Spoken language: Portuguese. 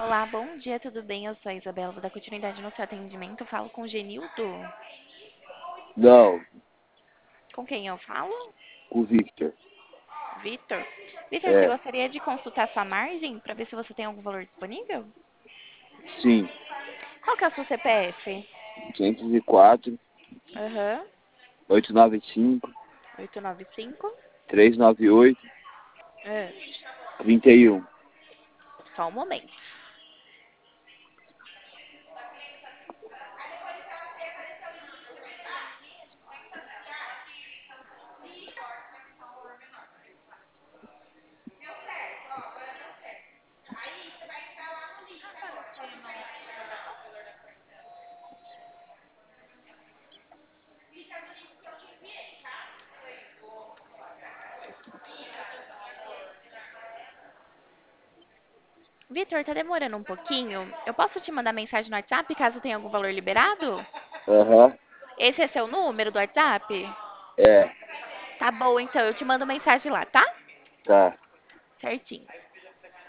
Olá, bom dia, tudo bem? Eu sou a Isabela, vou dar continuidade no seu atendimento. Eu falo com o Genildo. Não, Com quem eu falo? com o Victor. Vitor. Vitor, você É, gostaria de consultar sua margem para ver se você tem algum valor disponível? sim. Qual que é o seu CPF? 504, Aham. 895, 895. 398, Ah, 31. só um momento. Vitor, tá demorando um pouquinho. Eu posso te mandar mensagem no WhatsApp caso tenha algum valor liberado? Aham, Esse é seu número do WhatsApp? é, Tá bom, então eu te mando mensagem lá, tá? tá. Certinho.